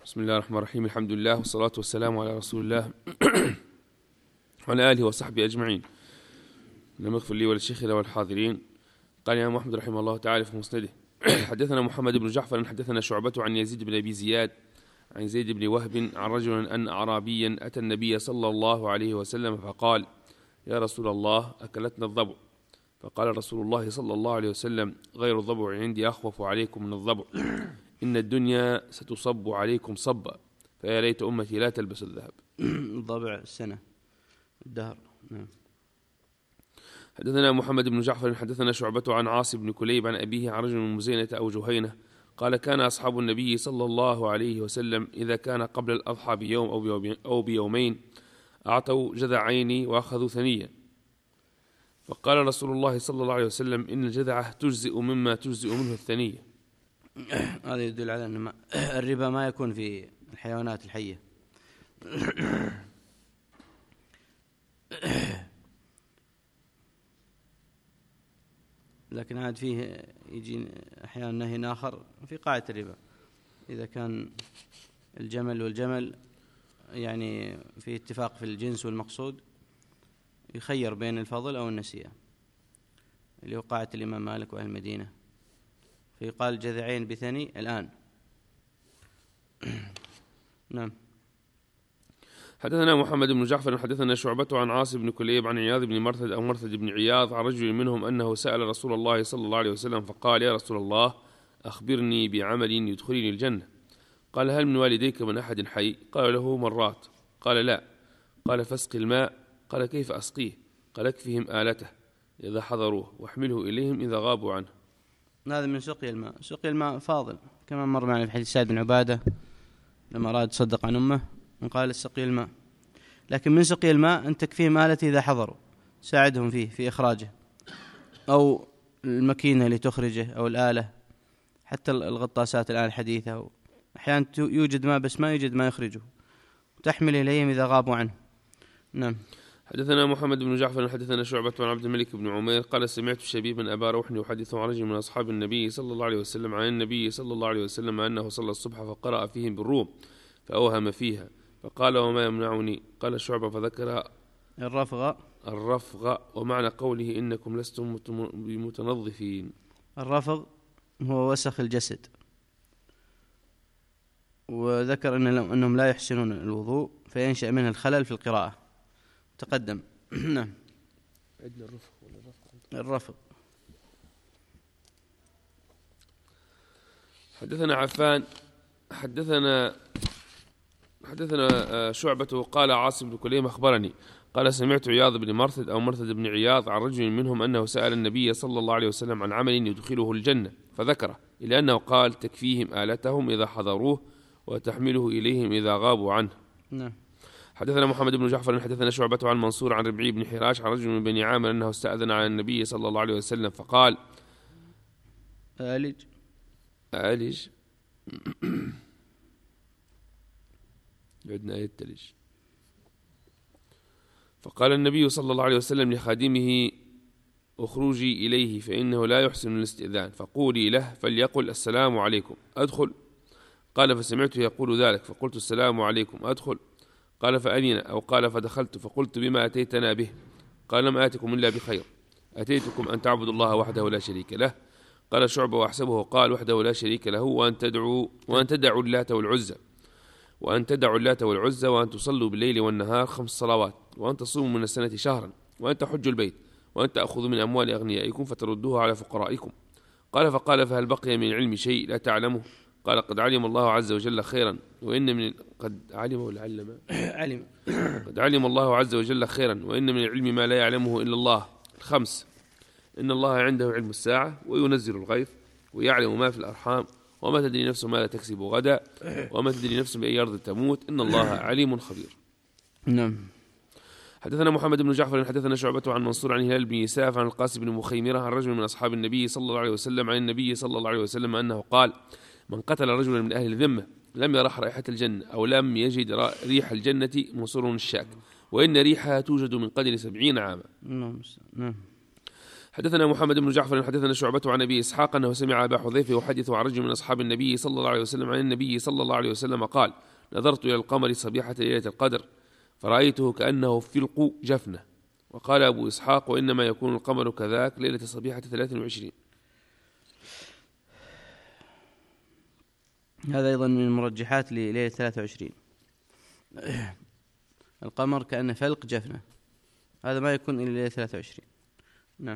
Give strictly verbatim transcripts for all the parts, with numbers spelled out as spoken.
بسم الله الرحمن الرحيم. الحمد لله والصلاة والسلام على رسول الله وعلى آله وصحبه أجمعين. اللهم اغفر لي ولشيخنا والحاضرين. قال الإمام أحمد رحمه الله تعالى في مسنده: حدثنا محمد بن جعفر حدثنا شعبة عن يزيد بن أبي زياد عن زيد بن وهب عن رجل أن أعرابيا أتى النبي صلى الله عليه وسلم فقال: يا رسول الله، أكلتنا الضبع. فقال رسول الله صلى الله عليه وسلم: غير الضبع عندي أخوف عليكم من الضبع، إن الدنيا ستصب عليكم صبا، فيا ليت أمتي لا تلبس الذهب. الضبع السنة الدهر. نعم. حدثنا محمد بن جعفر حدثنا شعبة عن عاص بن كليب عن أبيه عن رجل من مزينة أو جهينة قال: كان أصحاب النبي صلى الله عليه وسلم إذا كان قبل الأضحى بيوم أو بيومين أعطوا جذعين وأخذوا ثنيا. فقال رسول الله صلى الله عليه وسلم: إن الجذعة تجزئ مما تجزئ منه الثنية. هذا يدل على أن الربا ما يكون في الحيوانات الحية. لكن عاد فيه يجي أحيانا نهي آخر في قاعدة الربا، إذا كان الجمل والجمل يعني في اتفاق في الجنس والمقصود يخير بين الفضل أو النسيئة، اللي هو قاعدة الإمام مالك وأهل المدينة، فيقال جذعين بثني الآن. نعم. حدثنا محمد بن جعفر حدثنا شعبة عن عاص بن كليب عن عياض بن مرثد أو مرثد بن عياض عن رجل منهم أنه سأل رسول الله صلى الله عليه وسلم فقال: يا رسول الله، أخبرني بعمل يدخلني الجنة. قال: هل من والديك من أحد حي؟ قال له: مرات. قال: لا. قال: فاسق الماء. قال: كيف أسقيه؟ قال: اكفهم آلته إذا حضروه واحمله إليهم إذا غابوا عنه. هذا من سقي الماء. سقي الماء فاضل كما مر معنا في حديث سعد بن عبادة لما أراد تصدق عن أمه وقال: سقي الماء. لكن من سقي الماء أن تكفيهم آلته إذا حضروا، ساعدهم فيه في إخراجه، أو الماكينة اللي تخرجه، أو الآلة، حتى الغطاسات الآن الحديثة أحيانا يوجد ماء بس ما يوجد ما يخرجه، تحمل إليهم إذا غابوا عنه. نعم. حدثنا محمد بن جعفر حدثنا شعبة عن عبد الملك بن عمير قال: سمعت الشبيب بن أبا روح يحدث عن رجل من أصحاب النبي صلى الله عليه وسلم عن النبي صلى الله عليه وسلم أنه صلى الصبح فقرأ فيهم بالروم فأوهم فيها، فقال: وما يمنعني؟ قال شعبة فذكر الرفغ الرفغ ومعنى قوله: إنكم لستم بمتنظفين. الرفغ هو وسخ الجسد، وذكر إن أنهم لا يحسنون الوضوء فينشأ منه الخلل في القراءة. تقدم. نعم. عندنا الرفغ ولا الرفغ؟ الرفغ. حدثنا عفان حدثنا حدثنا شعبة قال: عاصم بن كليم أخبرني قال: سمعت عياض بن مرثد أو مرثد بن عياض عن رجل منهم أنه سأل النبي صلى الله عليه وسلم عن عمل يدخله الجنة فذكره، إلى أنه قال: تكفيهم آلتهم إذا حضروه وتحمله إليهم إذا غابوا عنه. نعم. حدثنا محمد بن جعفر حدثنا شعبة عن منصور عن ربعي بن حراش عن رجل من بني عامر أنه استأذن على النبي صلى الله عليه وسلم فقال: آلج آلج عندنا آية تلج. فقال النبي صلى الله عليه وسلم لخادمه: اخرجي إليه فإنه لا يحسن الاستئذان، فقولي له فليقل: السلام عليكم، أدخل. قال: فسمعته يقول ذلك فقلت: السلام عليكم، أدخل. قال: فأذن أو قال: فدخلت فقلت: بما أتيتنا به؟ قال: لم آتكم إلا بخير، أتيتكم أن تعبدوا الله وحده لا شريك له. قال شعبة وأحسبه قال: وحده لا شريك له، وأن تدعوا وأن تدعوا اللات والعزى وأن تدعوا اللات والعزى وأن تصلوا بالليل والنهار خمس صلوات، وأن تصوموا من السنة شهرا، وأن تحجوا البيت، وأن تأخذوا من أموال أغنيائكم فتردوها على فقرائكم. قال: فقال: فهل بقي من العلم شيء لا تعلمه؟ قال: قد علم الله عز وجل خيرا، وإن من قد علم والعلم علم قد علم الله عز وجل خيرا، وإن من العلم ما لا يعلمه إلا الله. الخمس: إن الله عنده علم الساعة وينزل الغيث ويعلم ما في الأرحام وما تدري نفس ما لا تكسب غدا وما تدري نفس بأي أرض تموت، إن الله عليم خبير. نعم. حدثنا محمد بن جعفر حدثنا شعبة عن منصور عن هلال بن يساف عن القاسم بن مخيمرة عن رجل من أصحاب النبي صلى الله عليه وسلم عن النبي صلى الله عليه وسلم أنه قال: من قتل رجلا من أهل الذمة لم يرح رائحة الجنة أو لم يجد ريح الجنة مصر الشاك، وإن ريحها توجد من قدر سبعين عاما. نعم. حدثنا محمد بن جعفر حدثنا شعبة عن أبي إسحاق أنه سمع أبا حذيفة يحدث عن رجل من أصحاب النبي صلى الله عليه وسلم عن النبي صلى الله عليه وسلم قال: نظرت إلى القمر صبيحة ليلة القدر فرأيته كأنه فلق جفنة. وقال أبو إسحاق: وإنما يكون القمر كذاك ليلة صبيحة ثلاث وعشرين. هذا أيضا من المرجحات لليلة ثلاثة وعشرين. القمر كأنه فلق جفنة، هذا ما يكون إلا ليلة ثلاثة وعشرين. نعم.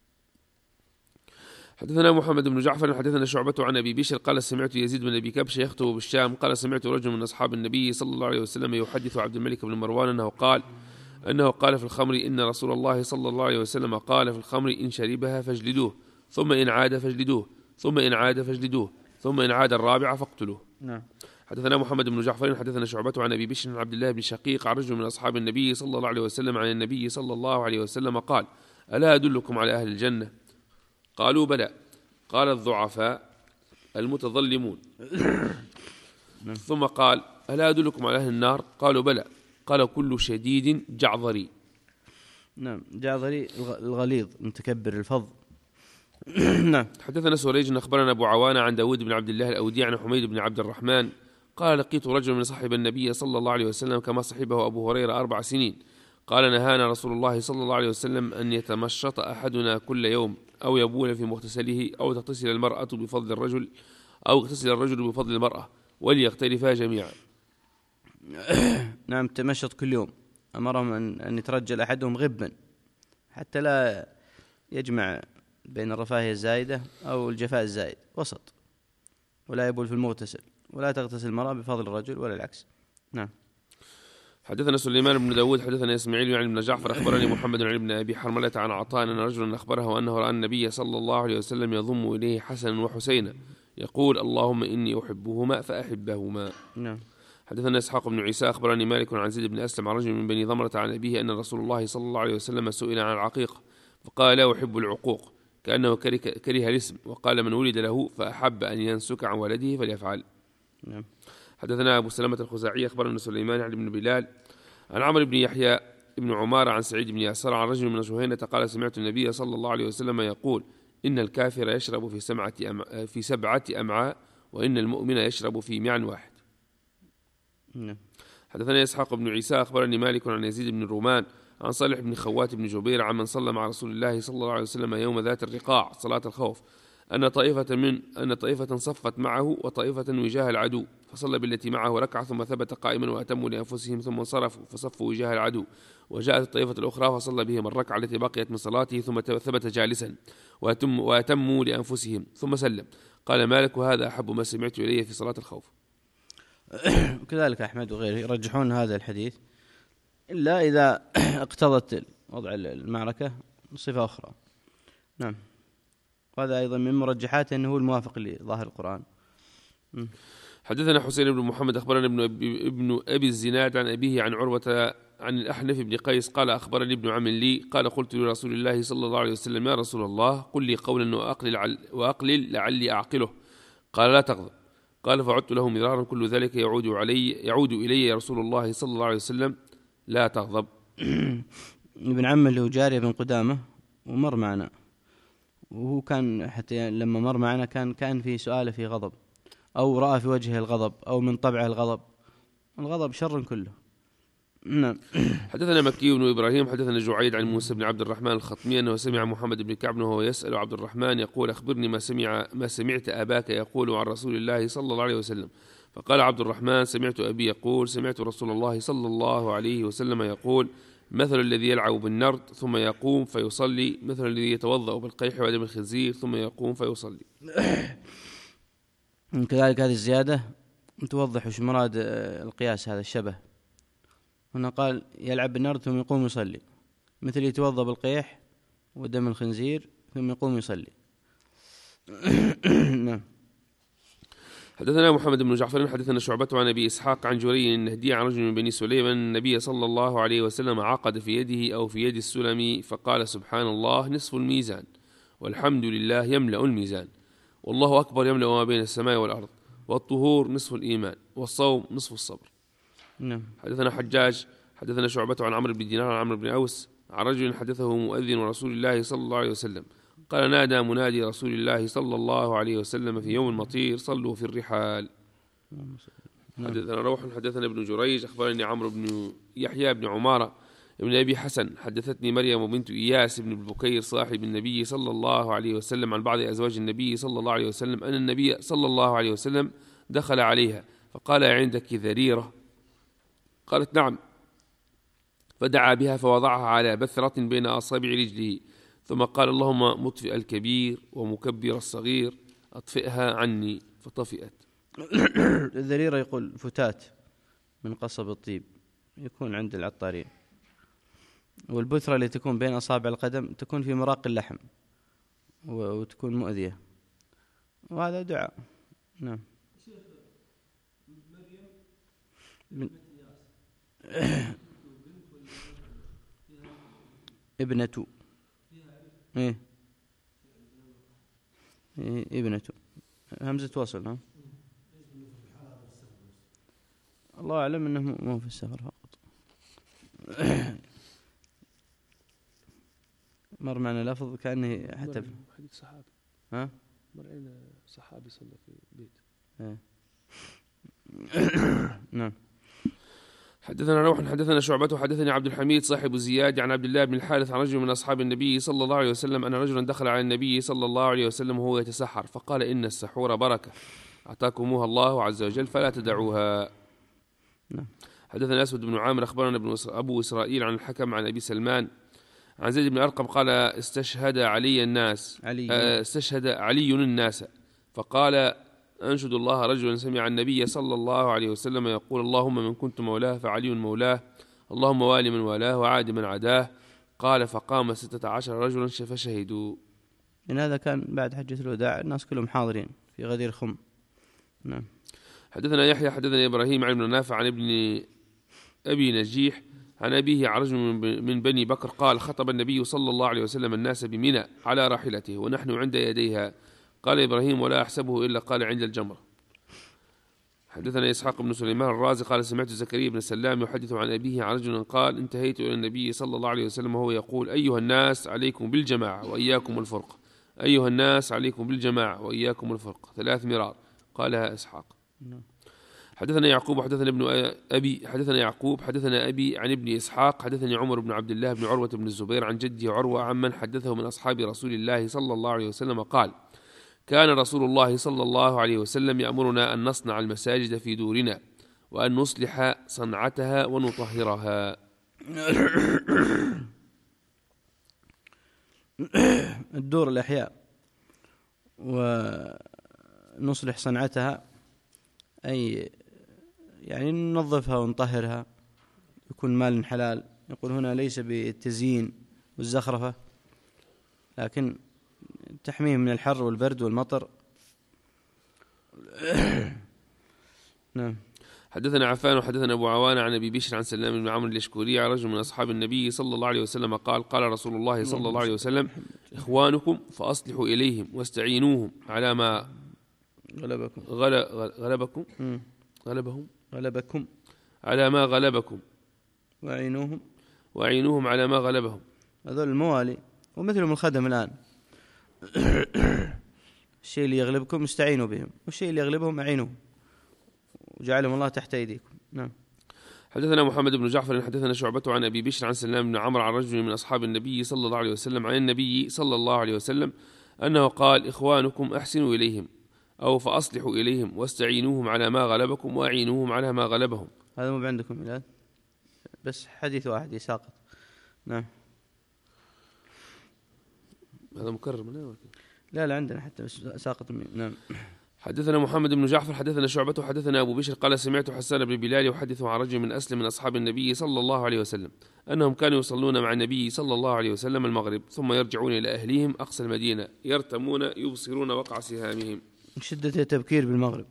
حدثنا محمد بن جعفر حدثنا شعبة عن أبي بشر قال: سمعت يزيد بن أبي كبش يخطب بالشام قال: سمعت رجل من أصحاب النبي صلى الله عليه وسلم يحدث عبد الملك بن مروان أنه قال أنه قال في الخمر: إن رسول الله صلى الله عليه وسلم قال في الخمر: إن شربها فاجلدوه، ثم إن عاد فاجلدوه، ثم إن عاد فاجلدوه، ثم إن عاد الرابعة فاقتلوه. نعم. حدثنا محمد بن جعفر حدثنا شعبة عن أبي بشر عن عبد الله بن شقيق عن رجل من أصحاب النبي صلى الله عليه وسلم عن النبي صلى الله عليه وسلم قال: ألا أدلكم على أهل الجنة؟ قالوا: بلى. قال: الضعفاء المتظلمون. ثم قال: ألا أدلكم على أهل النار؟ قالوا: بلى. قال: كل شديد جعظري. نعم. جعظري الغليظ متكبر الفظ. نعم. حدثنا سريج أخبرنا أبو عوانة عن داود بن عبد الله الأودي عن حميد بن عبد الرحمن قال: لقيت رجل من صحب النبي صلى الله عليه وسلم كما صحبه أبو هريرة أربع سنين. قال: نهانا رسول الله صلى الله عليه وسلم أن يتمشط أحدنا كل يوم أو يبول في مغتسله أو تغتسل المرأة بفضل الرجل أو يغتسل الرجل بفضل المرأة وليختلفا جميعا. نعم. تمشط كل يوم، أمرهم أن يترجل أحدهم غبا حتى لا يجمع بين الرفاهية الزائدة أو الجفاء الزائد، وسط، ولا يبول في المغتسل ولا تغتسل المرأة بفضل الرجل ولا العكس. نعم. حدثنا سليمان بن داود حدثنا إسماعيل يعني بن جعفر أخبرني محمد عن ابن أبي حرملة عن عطاء أن رجلا أخبره أنه رأى النبي صلى الله عليه وسلم يضم إليه حسنا وحسينا يقول: اللهم إني أحبهما فأحبهما. نعم. حدثنا إسحاق بن عيسى أخبرني مالك عن زيد بن أسلم عن رجل من بني ضمرة عن أبيه أن رسول الله صلى الله عليه وسلم سئل عن العقيق فقال: لا أحب العقوق، كأنه كره الاسم، وقال: من ولد له فأحب أن ينسك عن ولده فليفعل. نعم. حدثنا أبو سلمة الخزاعي أخبرنا سليمان عن ابن بلال عن عمرو بن يحيى ابن عمارة عن سعيد بن يسار عن رجل من جهينة قال: سمعت النبي صلى الله عليه وسلم يقول: إن الكافر يشرب في سبعة أمعاء, في سبعة أمعاء وإن المؤمن يشرب في معا واحد. نعم. حدثنا إسحاق بن عيسى أخبرني مالك عن يزيد بن الرومان عن صالح بن خوات بن جبير عن من صلى مع رسول الله صلى الله عليه وسلم يوم ذات الرقاع صلاة الخوف أن طائفة من أن طائفة صفت معه وطائفة وجاه العدو فصلى بالتي معه ركعة ثم ثبت قائما وأتموا لأنفسهم ثم انصرفوا فصفوا وجاه العدو، وجاءت الطائفة الأخرى فصلى بهم الركعة التي بقيت من صلاته ثم ثبت جالسا وأتم وأتموا لأنفسهم ثم سلم. قال مالك: وهذا أحب ما سمعت إليه في صلاة الخوف. كذلك أحمد وغيره يرجحون هذا الحديث إلا إذا اقتضت وضع المعركة صفة أخرى. نعم. وهذا أيضا من مرجحاته أنه هو الموافق لظاهر القرآن. م. حدثنا حسين بن محمد أخبرنا ابن أبي, ابن أبي الزناد عن أبيه عن عروة عن الأحنف بن قيس قال: أخبرني ابن عم لي قال: قلت لرسول الله صلى الله عليه وسلم: يا رسول الله قل لي قولا وأقلل, وأقلل لعلي أعقله. قال: لا تغضب. قال: فعدت له مرارا كل ذلك يعود علي يعود إلي يا رسول الله صلى الله عليه وسلم: لا تغضب. ابن عمه له جارية بن قدامة ومر معنا، وهو كان حتى لما مر معنا كان كان في سؤاله في غضب أو رأى في وجهه الغضب أو من طبعه الغضب. الغضب شر كله. نعم. حدثنا مكي بن إبراهيم حدثنا جعيد عن موسى بن عبد الرحمن الخطمي أنه سمع محمد بن كعب وهو يسأل عبد الرحمن يقول: أخبرني ما سمع ما سمعت أباك يقول عن رسول الله صلى الله عليه وسلم. فقال عبد الرحمن: سمعت أبي يقول: سمعت رسول الله صلى الله عليه وسلم يقول: مثل الذي يلعب بالنرد ثم يقوم فيصلي مثل الذي يتوضأ بالقيح ودم الخنزير ثم يقوم فيصلي. كذلك هذه الزيادة توضح وش مراد القياس هذا الشبه. هنا قال: يلعب بالنرد ثم يقوم يصلي مثل يتوضأ بالقيح ودم الخنزير ثم يقوم يصلي. نعم. حدثنا محمد بن جعفر حدثنا شعبة عن أبي إسحاق عن جري النهدي عن رجل من بني سليم النبي صلى الله عليه وسلم عقد في يده أو في يد السلم فقال: سبحان الله نصف الميزان والحمد لله يملأ الميزان والله أكبر يملأ ما بين السماء والأرض والطهور نصف الإيمان والصوم نصف الصبر. نعم. حدثنا حجاج حدثنا شعبة عن عمرو بن دينار عن عمرو بن أوس عن رجل حدثه مؤذن رسول الله صلى الله عليه وسلم قال نادى منادي رسول الله صلى الله عليه وسلم في يوم المطير صلوا في الرحال. حدثنا روح حدثنا ابن جريج أخبرني عمرو بن يحيى بن عمارة ابن أبي حسن حدثتني مريم بنت إياس بن البكير صاحب النبي صلى الله عليه وسلم عن بعض أزواج النبي صلى الله عليه وسلم أن النبي صلى الله عليه وسلم دخل عليها فقال عندك ذريرة؟ قالت نعم، فدعا بها فوضعها على بثرة بين أصابع رجله ثم قال اللهم مطفئ الكبير ومكبر الصغير أطفئها عني فطفئت. الذريرة يقول فتات من قصب الطيب يكون عند العطارين، والبثرة اللي تكون بين أصابع القدم تكون في مراق اللحم وتكون مؤذية، وهذا دعاء. نعم. من ابنة إيه؟ إيه ابنة همزة وصل. ها الله أعلم أنه مو في السفر فقط. مر معنا لفظ كأنه حتى في حديث صحابي. ها مر علينا صحابي صلى في بيت. إيه. نعم. حدثنا روح حدثنا شعبة حدثني عبد الحميد صاحب زياد عن عبد الله بن الحارث عن رجل من أصحاب النبي صلى الله عليه وسلم أن رجلا دخل على النبي صلى الله عليه وسلم وهو يتسحر فقال إن السحور بركة أعطاكموها الله عز وجل فلا تدعوها. نعم. حدثنا أسود بن عامر أخبرنا ابن أبو إسرائيل عن الحكم عن أبي سلمان عن زيد بن أرقم قال استشهد علي الناس علي. استشهد علي الناس فقال أنشد الله رجلا سمع النبي صلى الله عليه وسلم يقول اللهم من كنت مولاه فعلي مولاه اللهم والي من والاه وعاد من عداه. قال فقام ستة عشر رجلا فشهدوا. إن هذا كان بعد حجة الوداع الناس كلهم حاضرين في غدير خم. نعم. حدثنا يحيى حدثنا إبراهيم عن ابن نافع عن ابن أبي نجيح عن أبيه عن رجل من بني بكر قال خطب النبي صلى الله عليه وسلم الناس بمنى على راحلته ونحن عند يديها. قال إبراهيم ولا أحسبه إلا قال عند الجمرة. حدثنا إسحاق بن سليمان الرازي قال سمعت زكريا بن سلام يحدث عن أبيه عن رجل قال انتهيت إلى النبي صلى الله عليه وسلم وهو يقول أيها الناس عليكم بالجماعة وإياكم الفرق أيها الناس عليكم بالجماعة وإياكم الفرق ثلاث مرار قالها إسحاق. حدثنا يعقوب حدثنا ابن أبي حدثنا يعقوب حدثنا أبي عن ابن إسحاق حدثني عمر بن عبد الله بن عروة بن الزبير عن جده عروة عمن حدثه من أصحاب رسول الله صلى الله عليه وسلم قال كان رسول الله صلى الله عليه وسلم يأمرنا أن نصنع المساجد في دورنا وأن نصلح صنعتها ونطهرها. الدور الأحياء ونصلح صنعتها أي يعني ننظفها ونطهرها يكون مال حلال. يقول هنا ليس بالتزيين والزخرفة لكن تحميه من الحر والبرد والمطر. نعم. حدثنا عفان وحدثنا أبو عوانة عن أبي بشر عن سلام بن عمرو اليشكوري عن رجل من أصحاب النبي صلى الله عليه وسلم قال قال رسول الله صلى الله عليه وسلم إخوانكم فأصلحوا إليهم واستعينوهم على ما غلبكم غلبكم غلبهم غلبكم على ما غلبكم وأعينوهم وأعينوهم على ما غلبهم. هذول الموالي ومثلهم الخدم الآن. الشيء اللي يغلبكم استعينوا بهم والشيء اللي يغلبهم أعينوهم وجعلهم الله تحت أيديكم. نعم. حدثنا محمد بن جعفر حدثنا شعبة عن أبي بشر عن سلام بن عمرو عن رجل من أصحاب النبي صلى الله عليه وسلم عن النبي صلى الله عليه وسلم أنه قال إخوانكم أحسنوا إليهم أو فأصلحوا إليهم واستعينوهم على ما غلبكم وأعينوهم على ما غلبهم. هذا مو عندكم ميلاد بس حديث واحد يساقط. نعم. هذا مكرر من لا لا عندنا حتى بس ساقط. نعم. حدثنا محمد بن جعفر حدثنا شعبة حدثنا أبو بشر قال سمعت حسان بن بلال يحدث عن رجل من أسلم من أصحاب النبي صلى الله عليه وسلم أنهم كانوا يصلون مع النبي صلى الله عليه وسلم المغرب ثم يرجعون إلى أهليهم أقصى المدينة يرتمون يبصرون وقع سهامهم. شدة التبكير بالمغرب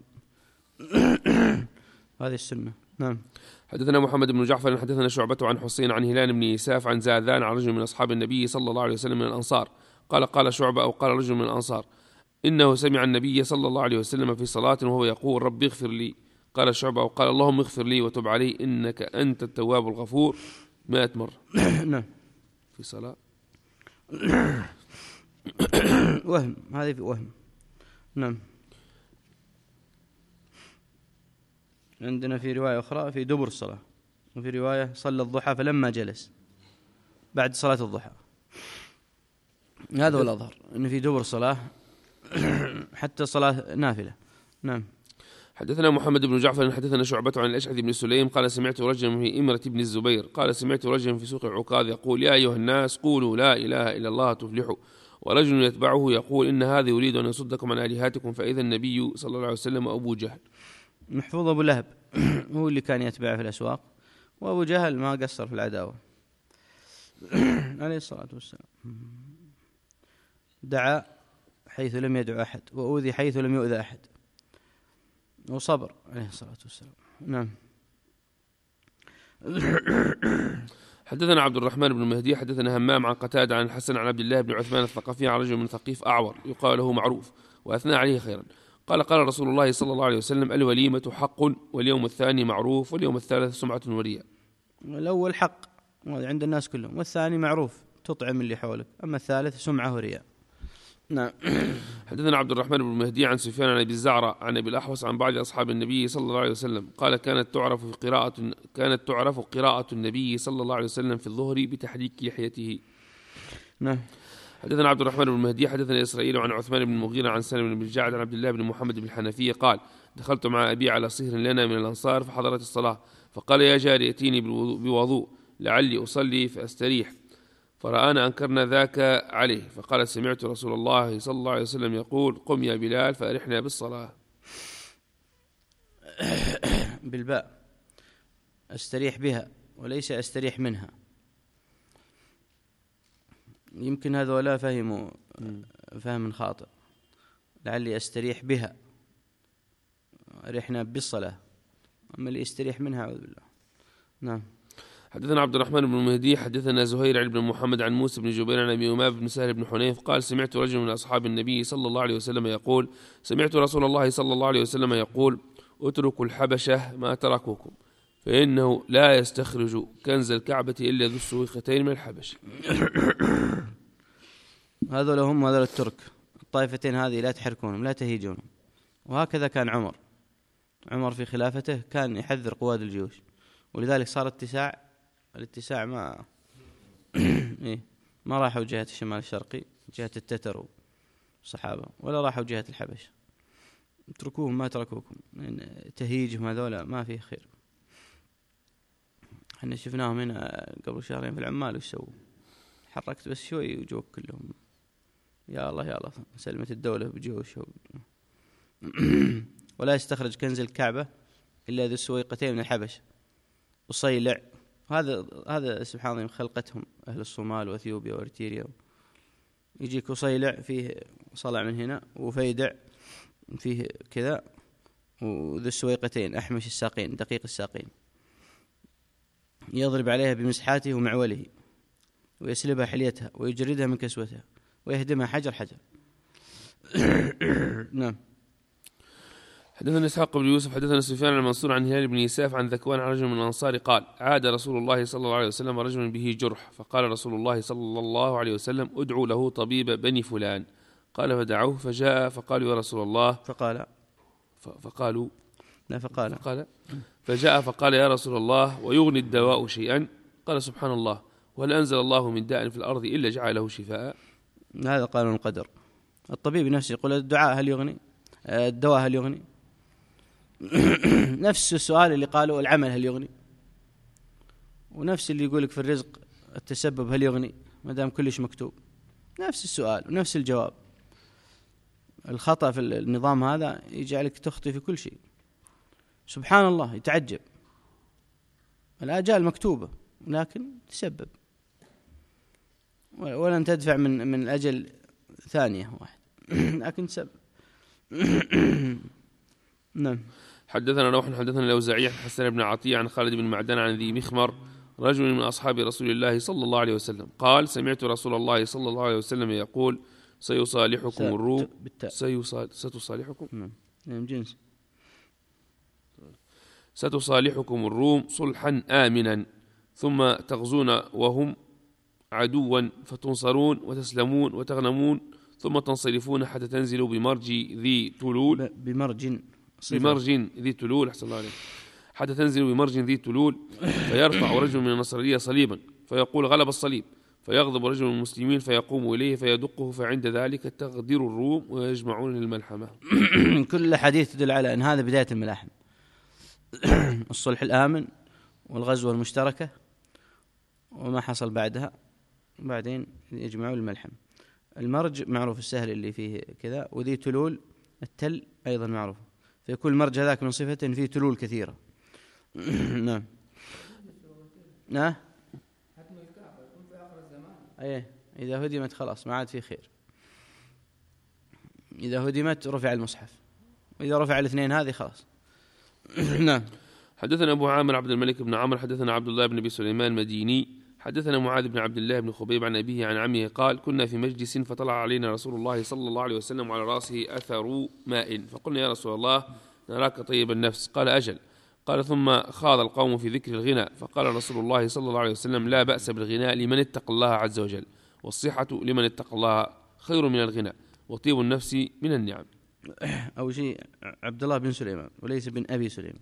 هذه السنة. نعم. حدثنا محمد بن جعفر حدثنا شعبة عن حسين عن هلال بن يساف عن زاذان عن رجل من أصحاب النبي صلى الله عليه وسلم من الأنصار قال قال شعبة أو قال رجل من الأنصار إنه سمع النبي صلى الله عليه وسلم في صلاة وهو يقول ربي اغفر لي. قال شعبة أو قال اللهم اغفر لي وتب علي إنك أنت التواب الغفور مئة مرة. نعم. في صلاة وهم، هذه في وهم. نعم. عندنا في رواية أخرى في دبر الصلاة، وفي رواية صلى الضحى فلما جلس بعد صلاة الضحى. هذا هو الأظهر، أن في دبر الصلاة حتى صلاة نافلة. نعم. حدثنا محمد بن جعفر حدثنا شعبة عن الأشعث بن سليم قال سمعت رجلا في إمرة بن الزبير قال سمعت رجلا في سوق عكاظ يقول يا أيها الناس قولوا لا إله إلا الله تفلحوا، ورجل يتبعه يقول إن هذا يريد أن يصدكم عن آلهتكم، فإذا النبي صلى الله عليه وسلم أبو جهل. محفوظ أبو لهب هو اللي كان يتبع في الأسواق، وأبو جهل ما قصر في العداوة عليه الصلاة والسلام. دعا حيث لم يدعو أحد، وأوذي حيث لم يؤذى أحد، وصبر عليه الصلاة والسلام. نعم. حدثنا عبد الرحمن بن مهدي حدثنا همام عن قتادة عن الحسن عن عبد الله بن عثمان الثقفي عن رجل من ثقيف أعور يقال له معروف وأثنى عليه خيرا قال قال رسول الله صلى الله عليه وسلم الوليمة حق، واليوم الثاني معروف، واليوم الثالث سمعة ورياء. الأول حق عند الناس كلهم، والثاني معروف تطعم اللي حولك، أما الثالث سمعة ورياء. نعم. حدثنا عبد الرحمن بن مهدي عن سفيان عن أبي الزعرة عن أبي الأحوص عن بعض أصحاب النبي صلى الله عليه وسلم قال كانت تعرف في قراءة كانت تعرف قراءة النبي صلى الله عليه وسلم في الظهر بتحريك لحيته. نعم. حدثنا عبد الرحمن بن مهدي حدثنا إسرائيل عن عثمان بن المغيرة عن سالم بن الجعد عن عبد الله بن محمد بن الحنفية قال دخلت مع أبي على صهر لنا من الأنصار فحضرت الصلاة فقال يا جاري ائتيني بوضوء لعلي أصلي فأستريح، فرآنا أنكرنا ذاك عليه فقال سمعت رسول الله صلى الله عليه وسلم يقول قم يا بلال فأرحنا بالصلاة. بالباء أستريح بها وليس أستريح منها، يمكن هذولا فهموا فهم خاطئ، لعلي أستريح بها أرحنا بالصلاة، أما اللي يستريح منها أعوذ بالله. نعم. حدثنا عبد الرحمن بن مهدي حدثنا زهير بن محمد عن موسى بن جبير عن أبي أمامة بن سهل بن حنيف قال سمعت رجل من أصحاب النبي صلى الله عليه وسلم يقول سمعت رسول الله صلى الله عليه وسلم يقول اتركوا الحبشة ما تركوكم، فإنه لا يستخرج كنز الكعبة إلا ذو السويقتين من الحبش. هذول هم هذول الترك، الطائفتين هذه لا تحركونهم لا تهيجونهم. وهكذا كان عمر عمر في خلافته كان يحذر قواد الجيوش، ولذلك صار اتساع الاتساع ما إيه ما راحوا جهة الشمال الشرقي جهة التتر والصحابة، ولا راحوا جهة الحبش. اتركوهم ما تركوكم، يعني تهيجهم هذولا ما فيه خير. احنا شفناهم هنا قبل شهرين في العمال وش سووا، حركت بس شوي وجوك كلهم يا الله يا الله سلمت الدولة بجيوش. ولا يستخرج كنز الكعبة إلا ذو السويقتين من الحبش وصيلع. هذا هذا سبحان الله خلقتهم أهل الصومال وأثيوبيا وأريتريا، يجيك وصيلع فيه صلع من هنا وفيدع فيه كذا، وذو السويقتين أحمش الساقين دقيق الساقين، يضرب عليها بمسحاته ومعوله ويسلبها حليتها ويجردها من كسوتها ويهدمها حجر حجر. نعم. حدثنا إسحاق بن يوسف حدثنا سفيان المنصور عن هلال بن يساف عن ذكوان عن رجل من الأنصار قال عاد رسول الله صلى الله عليه وسلم رجل به جرح، فقال رسول الله صلى الله عليه وسلم ادعوا له طبيب بني فلان، قال فدعوه فجاء فقالوا يا رسول الله فقال فقالوا لا فقال فقال فجاء فقال يا رسول الله ويغني الدواء شيئا؟ قال سبحان الله وهل أنزل الله من داء في الأرض إلا جعله شفاء؟ هذا قانون القدر. الطبيب نفسه يقول الدعاء هل يغني، الدواء هل يغني، نفس السؤال اللي قالوا العمل هل يغني، ونفس اللي يقولك في الرزق التسبب هل يغني ما دام كلش مكتوب، نفس السؤال ونفس الجواب. الخطأ في النظام هذا يجعلك تخطي في كل شيء. سبحان الله يتعجب الآجال مكتوبة لكن تسبب، ولن تدفع من من الأجل ثانية واحد لكن تسبب. نعم. حدثنا نوح حدثنا الأوزاعي عن حسن بن عطية عن خالد بن معدان عن ذي مخمر رجل من أصحاب رسول الله صلى الله عليه وسلم قال سمعت رسول الله صلى الله عليه وسلم يقول سيصالحكم الروم ستصالحكم نعم جنس ستصالحكم الروم صلحا آمنا ثم تغزون وهم عدوا فتنصرون وتسلمون وتغنمون ثم تنصرفون حتى تنزلوا بمرج ذي تلول بمرج بمرج ذي تلول أحسن الله عليك حتى تنزلوا بمرج ذي تلول فيرفع رجل من النصرانية صليبا فيقول غلب الصليب فيغضب رجل من المسلمين فيقوم إليه فيدقه فعند ذلك تغدر الروم ويجمعون الملحمة. كل حديث تدل على أن هذا بداية الملاحم. الصلح الآمن والغزوة المشتركة وما حصل بعدها بعدين يجمعون الملحم. المرج معروف السهل اللي فيه كذا وذي تلول التل أيضا معروف فيكون المرج هذاك من صفته فيه تلول كثيرة. نعم نعم أيه إذا هدمت خلاص ما عاد في خير. إذا هدمت رفع المصحف وإذا رفع الاثنين هذه خلاص. نعم. حدثنا أبو عامر عبد الملك بن عمرو حدثنا عبد الله بن أبي سليمان المديني حدثنا معاذ بن عبد الله بن خبيب عن أبيه عن عمه قال كنا في مجلس فطلع علينا رسول الله صلى الله عليه وسلم وعلى رأسه أثر ماء فقلنا يا رسول الله نراك طيب النفس قال أجل. قال ثم خاض القوم في ذكر الغنى فقال رسول الله صلى الله عليه وسلم لا بأس بالغناء لمن اتقى الله عز وجل والصحة لمن اتقى الله خير من الغنى وطيب النفس من النعم. أول شيء عبد الله بن سليمان وليس بن أبي سليمان.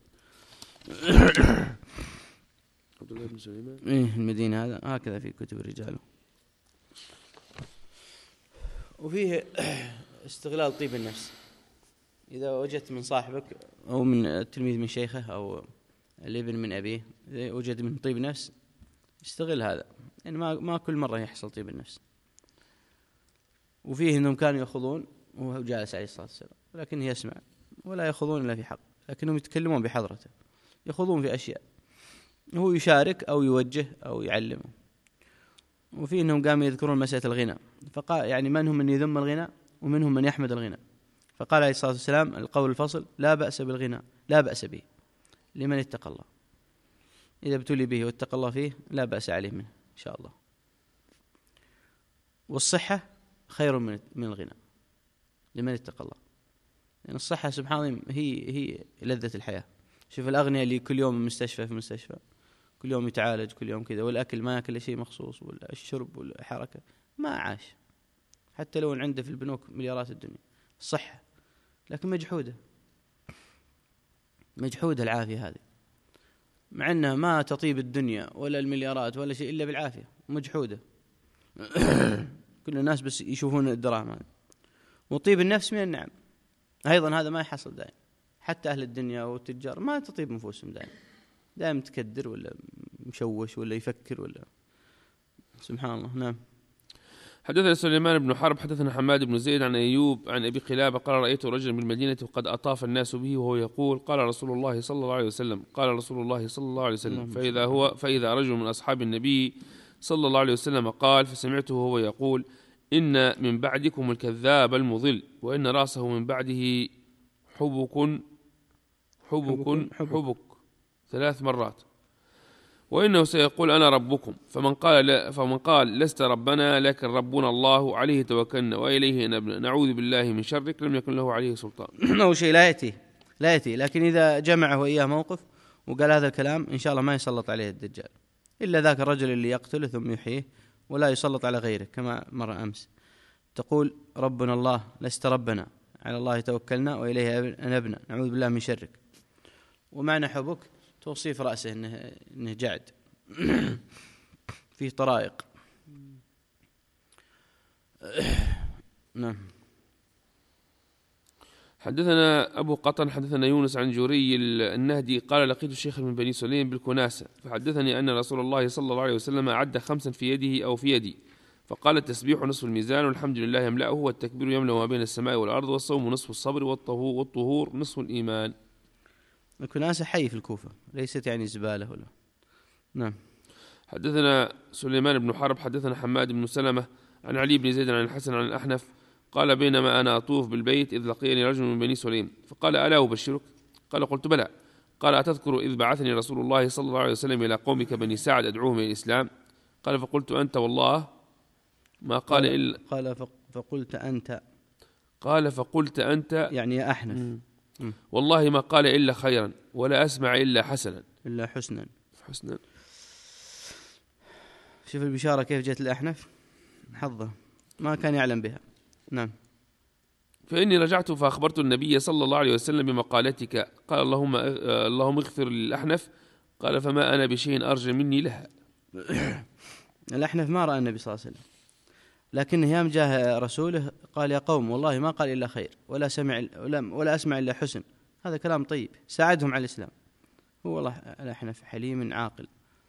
عبد الله بن سليمان إيه المدينة هذا هكذا في كتب الرجال. وفيه استغلال طيب النفس إذا وجدت من صاحبك أو من التلميذ من شيخه أو الابن من أبيه إذا وجد من طيب نفس استغل هذا يعني ما ما كل مرة يحصل طيب النفس. وفيه أنهم كانوا يأخذون وهو جالس عليه الصلاة والسلام ولكن يسمع ولا يأخذون إلا في حق لكنهم يتكلمون بحضرته يأخذون في أشياء هو يشارك أو يوجه أو يعلمه. وفيه أنهم قاموا يذكرون مسألة الغنى فقال يعني منهم من يذم الغنى ومنهم من يحمد الغنى فقال عليه الصلاة والسلام القول الفصل لا بأس بالغنى لا بأس به لمن اتقى الله إذا ابتلي به واتقى الله فيه لا بأس عليه منه إن شاء الله. والصحة خير من من الغنى لمن اتقى الله لأن يعني الصحة سبحان الله هي هي لذة الحياة. شوف الأغنياء اللي كل يوم مستشفى في مستشفى كل يوم يتعالج كل يوم كذا والأكل ما يأكل شيء مخصوص ولا الشرب ولا حركة ما عاش حتى لو عنده في البنوك مليارات الدنيا الصحة لكن مجحودة مجحودة العافية هذه مع أنها ما تطيب الدنيا ولا المليارات ولا شيء إلا بالعافية مجحودة. كل الناس بس يشوفون الدراهم هذه. وطيب النفس من النعم أيضا هذا ما يحصل دائما حتى أهل الدنيا والتجار ما تطيب نفوسهم دائما دائما تكدر ولا مشوش ولا يفكر ولا سبحان الله. نعم. حدثنا سليمان بن حرب حدثنا حماد بن زيد عن أيوب عن أبي قلابة قال رأيت رجلا بالمدينة وقد أطاف الناس به وهو يقول قال رسول الله صلى الله عليه وسلم قال رسول الله صلى الله عليه وسلم فإذا هو فإذا رجل من أصحاب النبي صلى الله عليه وسلم قال فسمعته وهو يقول إن من بعدكم الكذاب المضل وإن رأسه من بعده حبك حبك حبك ثلاث مرات وإنه سيقول أنا ربكم فمن قال لا فمن قال لست ربنا لكن ربنا الله عليه توكلنا وإليه نبنا نعوذ بالله من شرك لم يكن له عليه سلطان. أو شيء لا يأتي لا يأتي لكن إذا جمعه وإياه موقف وقال هذا الكلام إن شاء الله ما يسلط عليه الدجال إلا ذاك الرجل اللي يقتله ثم يحييه ولا يسلط على غيره كما مر أمس تقول ربنا الله لست ربنا على الله توكلنا وإليه نبنا نعوذ بالله من شرك ومعنى حبك توصيف رأسه إنه, إنه جعد فيه طرائق. نعم. حدثنا أبو قطن حدثنا يونس عن جوري النهدي قال لقيت الشيخ من بني سليم بالكناسة فحدثني أن رسول الله صلى الله عليه وسلم أعد خمسا في يده أو في يدي فقال التسبيح نصف الميزان والحمد لله يملأه والتكبير يملأ ما بين السماء والأرض والصوم نصف الصبر والطهور نصف الإيمان. الكناسة حي في الكوفة ليست يعني زبالة ولا. نعم. حدثنا سليمان بن حرب حدثنا حماد بن سلمة عن علي بن زيد عن الحسن عن الأحنف قال بينما أنا أطوف بالبيت إذ لقيني رجل من بني سليم فقال ألا أبشرك قال قلت بلى قال أتذكر إذ بعثني رسول الله صلى الله عليه وسلم إلى قومك بني سعد أدعوهم إلى الإسلام قال فقلت أنت والله ما قال إلا قال فقلت أنت قال فقلت أنت يعني يا أحنف والله ما قال إلا خيرا ولا أسمع إلا حسنا إلا حسنا حسنا. شوف البشارة كيف جت الأحنف، حظه ما كان يعلم بها. نعم. فإني رجعت فأخبرت النبي صلى الله عليه وسلم بمقالتك، قال اللهم اللهم اغفر للأحنف، قال فما أنا بشيء أرجى مني لها. الأحنف ما رأى النبي صلى الله عليه وسلم، لكن يوم جاء رسوله قال يا قوم والله ما قال إلا خير ولا سمع ولا, ولا أسمع إلا حسن، هذا كلام طيب ساعدهم على الإسلام. هو والله الأحنف حليم عاقل.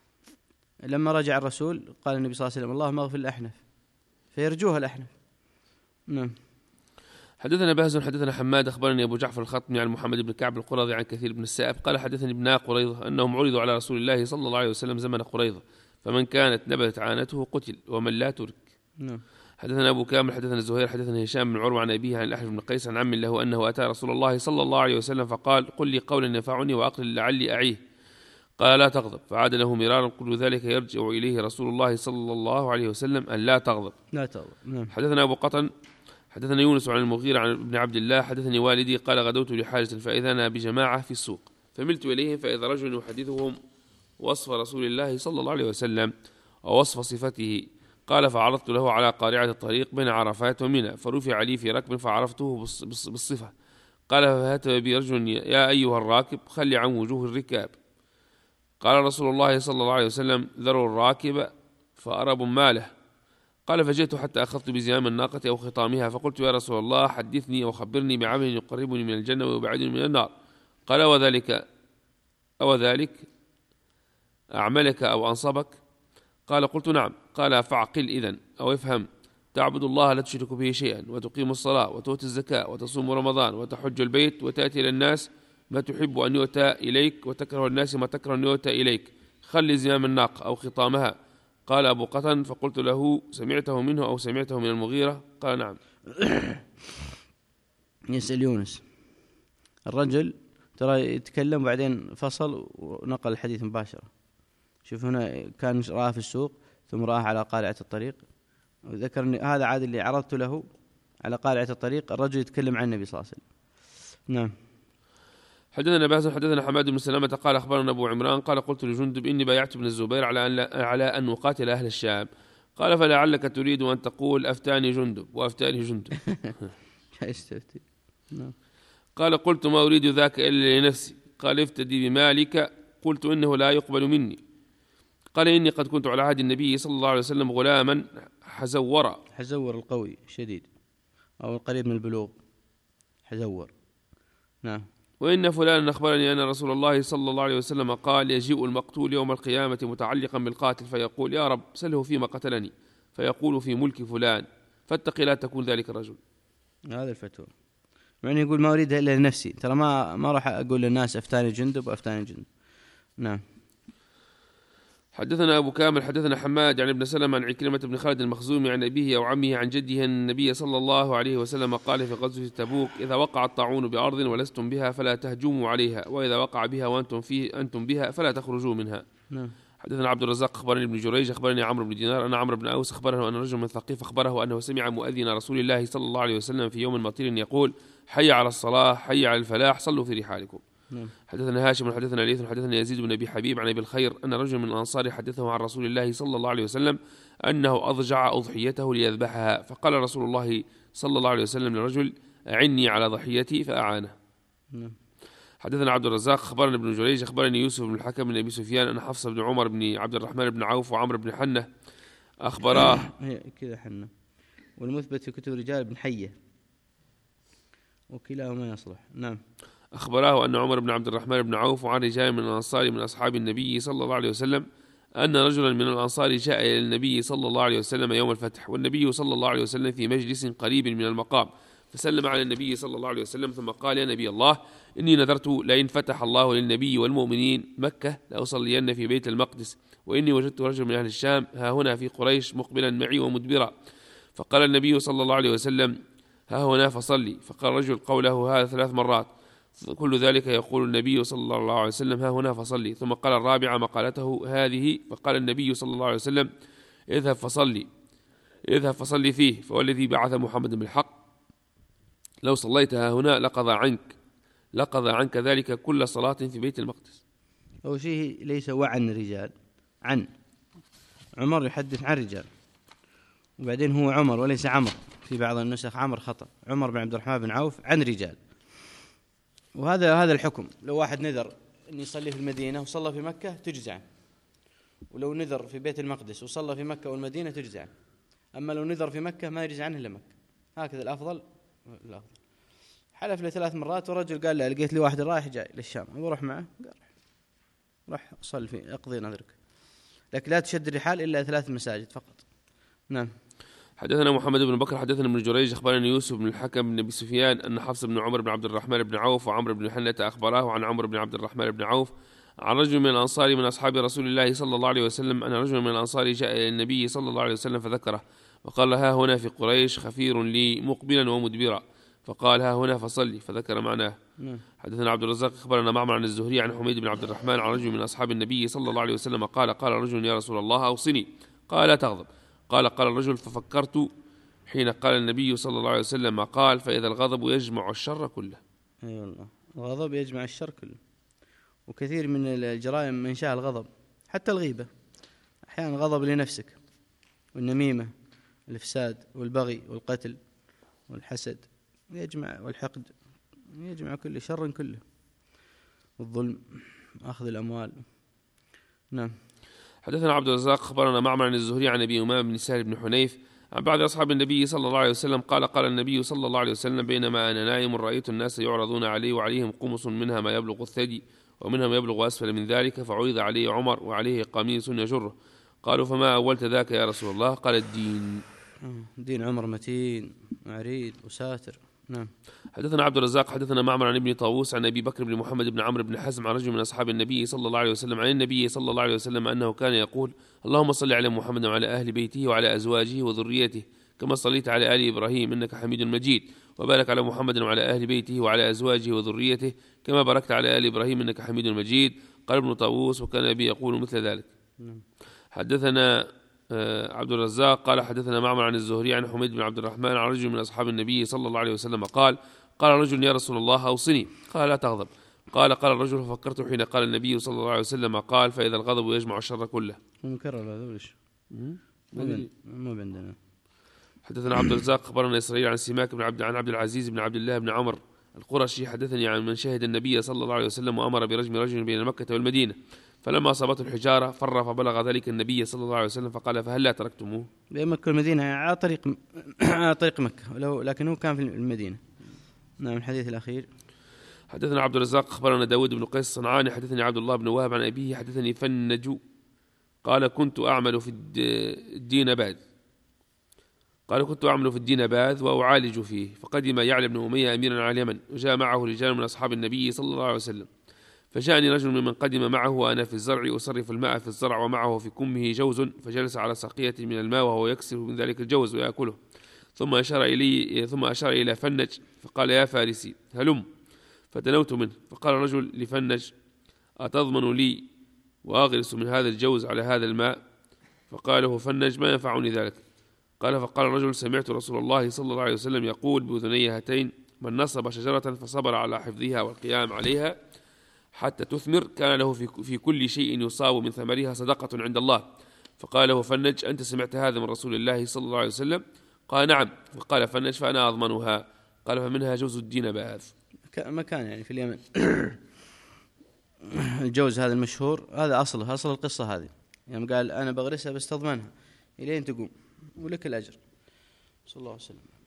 لما رجع الرسول قال النبي صلى الله عليه وسلم اللهم اغفر الأحنف، فيرجوها الأحنف. نعم. حدثنا بهز حدثنا حماد أخبرني أبو جعفر الخطمي عن محمد بن كعب القرظي عن كثير بن السائب قال حدثني ابن قريظة أنهم عرضوا على رسول الله صلى الله عليه وسلم زمن قريظة، فمن كانت نبتت عانته قتل ومن لا ترك. نعم. حدثنا أبو كامل حدثنا الزهير حدثنا هشام بن عروة عن أبيه عن الأحنف بن قيس عن عم له أنه أتى رسول الله صلى الله عليه وسلم فقال قل لي قولا ينفعني وأقل لعلي أعيه، قال لا تغضب، فعاد له مرارا كل ذلك يرجع إليه رسول الله صلى الله عليه وسلم أن لا تغضب. لا تغضب. نعم. حدثنا أبو قطن حدثنا يونس عن المغيرة عن ابن عبد الله حدثني والدي قال غدوت لحاجة فإذا أنا بجماعة في السوق، فملت إليهم فإذا رجل يحدثهم وصف رسول الله صلى الله عليه وسلم ووصف صفته، قال فعرضت له على قارعة الطريق بين عرفات ومنى، فرفع لي في ركب فعرفته بالصفة، قال فهات بي رجل يا أيها الراكب خلي عن وجوه الركاب، قال رسول الله صلى الله عليه وسلم ذروا الراكب فأرب ماله، قال فجئت حتى أخذت بزمام الناقة أو خطامها فقلت يا رسول الله حدثني وخبرني بعمل يقربني من الجنة ويبعدني من النار، قال وذلك أو ذلك أعملك أو أنصبك، قال قلت نعم، قال فاعقل إذن أو افهم، تعبد الله لا تشرك به شيئا وتقيم الصلاة وتؤتي الزكاة وتصوم رمضان وتحج البيت وتأتي إلى الناس ما تحب أن يؤتى إليك وتكره الناس ما تكره أن يؤتى إليك، خلي زمام الناقة أو خطامها. قال أبو قطن فقلت له سمعته منه أو سمعته من المغيرة؟ قال نعم. يسأل يونس الرجل ترى يتكلم بعدين فصل ونقل الحديث مباشرة. شوف هنا كان راه في السوق ثم راه على قارعة الطريق، وذكر أن هذا عاد اللي عرضت له على قارعة الطريق الرجل يتكلم عن النبي صلى الله عليه وسلم. نعم. حدثنا باز حدثنا حماد بن سلامة قال أخبرنا أبو عمران قال قلت لجندب إني بايعت ابن الزبير على أن, على أن نقاتل أهل الشام، قال فلعلك تريد أن تقول أفتاني جندب وأفتاني جندب. قال قلت ما أريد ذاك إلا لنفسي، قال افتدي بمالك، قلت إنه لا يقبل مني، قال إني قد كنت على عهد النبي صلى الله عليه وسلم غلاما حزورا. حزور القوي شديد أو القريب من البلوغ حزور. نعم. وإن فلان أخبرني أن رسول الله صلى الله عليه وسلم قال يجيء المقتول يوم القيامة متعلقا بالقاتل فيقول يا رب سله فيما قتلني، فيقول في ملك فلان، فاتق لا تكون ذلك الرجل. هذا الفتوى يعني يقول ما أريدها إلا لنفسي، ترى ما ما راح أقول للناس أفتاني جندب وأفتاني جندب. نعم. حدثنا أبو كامل حدثنا حماد عن ابن سلمة عن عكرمة بن خالد المخزومي عن أبيه أو عمه عن جده النبي صلى الله عليه وسلم قال في غزوة تبوك إذا وقع الطاعون بأرض ولستم بها فلا تهجموا عليها، وإذا وقع بها وأنتم فيه أنتم بها فلا تخرجوا منها. نعم. حدثنا عبد الرزاق أخبرني ابن جريج أخبرني عمرو بن دينار أن عمرو بن أوس أخبره أن رجل من ثقيف أخبره أنه سمع مؤذن رسول الله صلى الله عليه وسلم في يوم مطير يقول حي على الصلاة حي على الفلاح صلوا في رحالكم. نعم. حدثنا هاشم حدثنا ليث حدثنا يزيد بن أبي حبيب عن أبي الخير أن رجل من الأنصار حدثه عن رسول الله صلى الله عليه وسلم أنه أضجع أضحيته ليذبحها، فقال رسول الله صلى الله عليه وسلم للرجل أعني على ضحيتي فأعانه. نعم. حدثنا عبد الرزاق أخبرنا ابن جريج أخبرني يوسف بن الحكم بن أبي سفيان أن حفص بن عمر بن عبد الرحمن بن عوف وعمر بن حنة أخبراه كذا حنة، والمثبت في كتب الرجال بن حية وكلاهما يصلح. نعم. أخبراه أن عمر بن عبد الرحمن بن عوف وعن رجال من الأنصار من أصحاب النبي صلى الله عليه وسلم أن رجلا من الأنصار جاء إلى النبي صلى الله عليه وسلم يوم الفتح والنبي صلى الله عليه وسلم في مجلس قريب من المقام، فسلم على النبي صلى الله عليه وسلم ثم قال يا نبي الله إني نذرت لئن فتح الله للنبي والمؤمنين مكة لأصلين في بيت المقدس، وإني وجدت رجل من أهل الشام ها هنا في قريش مقبلا معي ومدبرا، فقال النبي صلى الله عليه وسلم ها هنا فصلي، فقال رجل قوله هذا ثلاث مرات كل ذلك يقول النبي صلى الله عليه وسلم ها هنا فصلي، ثم قال الرابعة مقالته هذه، فقال النبي صلى الله عليه وسلم اذهب فصلي اذهب فصلي فيه، فوالذي بعث محمد بالحق لو صليت ها هنا لقضى عنك لقضى عنك ذلك كل صلاة في بيت المقدس. أو شيء ليس وعن رجال عن عمر يحدث عن رجال، وبعدين هو عمر وليس عمر، في بعض النسخ عمر خطأ، عمر بن عبد الرحمن بن عوف عن رجال. وهذا هذا الحكم، لو واحد نذر أن يصلي في المدينة وصلى في مكة تجزع، ولو نذر في بيت المقدس وصلى في مكة والمدينة تجزع. أما لو نذر في مكة ما يجزع عنه إلا مكة، هكذا الأفضل. الأفضل حلف له ثلاث مرات، ورجل قال له لقيت لي واحد رايح جاي للشام وروح معه، قال راح صل في اقضي نذرك، لكن لا تشد الرحال إلا ثلاث مساجد فقط. نعم. حدثنا محمد بن بكر حدثنا ابن جريج أخبرني يوسف بن الحكم بن أبي سفيان أن حفص بن عمر بن عبد الرحمن بن عوف وعمر بن حنة أخبراه عن عمر بن عبد الرحمن بن عوف عن رجل من الأنصار من أصحاب رسول الله صلى الله عليه وسلم أن رجل من الأنصار جاء إلى النبي صلى الله عليه وسلم فذكره، وقال ها هنا في قريش خفير لي مقبلا ومدبرا، فقال ها هنا فصلي، فذكر معناه. حدثنا عبد الرزاق أخبرنا معمر عن الزهري عن حميد بن عبد الرحمن عن رجل من أصحاب النبي صلى الله عليه وسلم قال قال رجل يا رسول الله أوصني، قال لا تغضب، قال قال الرجل ففكرت حين قال النبي صلى الله عليه وسلم قال فإذا الغضب يجمع الشر كله. أي والله، الغضب يجمع الشر كله، وكثير من الجرائم منشأ الغضب، حتى الغيبة أحيانا غضب لنفسك، والنميمة الإفساد والبغي والقتل والحسد يجمع، والحقد يجمع كل شر كله، والظلم أخذ الأموال. نعم. حدثنا عبد الرزاق أخبرنا معمر عن الزهري عن أبي أمامة بن سهل بن حنيف عن بعض أصحاب النبي صلى الله عليه وسلم قال قال النبي صلى الله عليه وسلم بينما أنا نائم رأيت الناس يعرضون علي وعليهم قمص منها ما يبلغ الثدي ومنها ما يبلغ أسفل من ذلك، فعرض علي عمر وعليه قميص يجره، قالوا فما أولت ذاك يا رسول الله؟ قال الدين. دين عمر متين عريض وساتر. نعم. حدثنا عبد الرزاق حدثنا معمر عن ابن طاووس عن أبي بكر بن محمد بن عمرو بن حزم عن رجل من أصحاب النبي صلى الله عليه وسلم عن النبي صلى الله عليه وسلم أنه كان يقول اللهم صل على محمد وعلى أهل بيته وعلى أزواجه وذريته كما صليت على آل إبراهيم إنك حميد مجيد، وبارك على محمد وعلى أهل بيته وعلى أزواجه وذريته كما باركت على آل إبراهيم إنك حميد مجيد. قال ابن طاووس وكان أبي يقول مثل ذلك. حدثنا عبد الرزاق قال حدثنا معمر عن الزهري عن حميد بن عبد الرحمن عن رجل من أصحاب النبي صلى الله عليه وسلم قال قال رجل يا رسول الله أوصني، قال لا تغضب، قال قال الرجل ففكرت حين قال النبي صلى الله عليه وسلم قال فإذا الغضب يجمع الشر كله. مكرر هذا وش ما عندنا. حدثنا عبد الرزاق أخبرنا إسرائيل عن سماك بن عبد عن عبد العزيز بن عبد الله بن عمر القرشي حدثني عن من شهد النبي صلى الله عليه وسلم وأمر برجم رجل بين مكة والمدينة، فلما أصابته الحجارة فر فبلغ ذلك النبي صلى الله عليه وسلم فقال فهل لا تركتموه؟ بين مكة والمدينة على طريق على طريق مكة، لكن هو كان في المدينة. نعم. الحديث الأخير. حدثنا عبد الرزاق أخبرنا داود بن قيس الصنعاني حدثني عبد الله بن وهب عن أبيه حدثني فنج قال كنت أعمل في الدين بعد قال كنت أعمل في الدين باذ وأعالج فيه، فقدم يعلى بن أمية أميرا على اليمن وجاء معه رجال من أصحاب النبي صلى الله عليه وسلم، فجاءني رجل ممن قدم معه وأنا في الزرع أصرف الماء في الزرع ومعه في كمه جوز، فجلس على ساقية من الماء وهو يكسر من ذلك الجوز ويأكله، ثم أشار إلي ثم أشار إلى فنج فقال يا فارسي هلم، فدنوت منه، فقال الرجل لفنج أتضمن لي وأغرس من هذا الجوز على هذا الماء؟ فقال له فنج ما ينفعني ذلك. قال فقال الرجل سمعت رسول الله صلى الله عليه وسلم يقول بأذني هاتين من نصب شجرة فصبر على حفظها والقيام عليها حتى تثمر كان له في كل شيء يصاب من ثمرها صدقة عند الله. فقال له فنج أنت سمعت هذا من رسول الله صلى الله عليه وسلم؟ قال نعم. فقال فنج فأنا أضمنها. قال فمنها جوز الدين باذ. مكان يعني في اليمن الجوز هذا المشهور، هذا أصله أصل القصة هذه، يعني قال أنا بغرسها بس تضمنها إلين تقوم ولك الأجر. صلى الله عليه وسلم.